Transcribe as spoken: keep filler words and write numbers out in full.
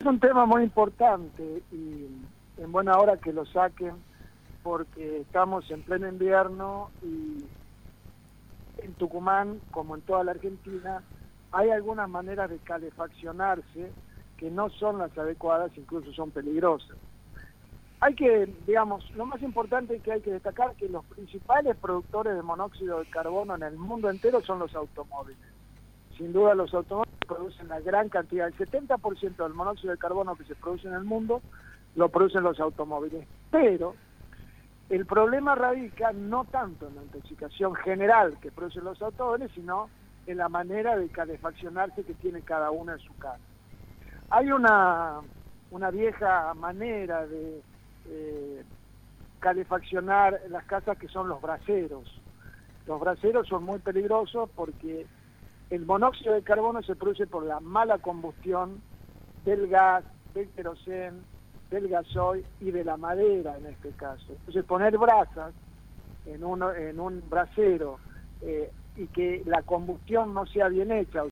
un tema muy importante y en buena hora que lo saquen porque estamos en pleno invierno y en Tucumán, como en toda la Argentina, hay algunas maneras de calefaccionarse que no son las adecuadas, incluso son peligrosas. Hay que, digamos, lo más importante que hay que destacar que los principales productores de monóxido de carbono en el mundo entero son los automóviles. Sin duda los automóviles producen la gran cantidad, el setenta por ciento del monóxido de carbono que se produce en el mundo lo producen los automóviles. Pero el problema radica no tanto en la intoxicación general que producen los automóviles, sino en la manera de calefaccionarse que tiene cada uno en su casa. Hay una, una vieja manera de eh, calefaccionar las casas que son los braseros. Los braseros son muy peligrosos porque el monóxido de carbono se produce por la mala combustión del gas, del queroseno, del gasoil y de la madera en este caso. Entonces poner brasas en, uno, en un brasero eh, y que la combustión no sea bien hecha, o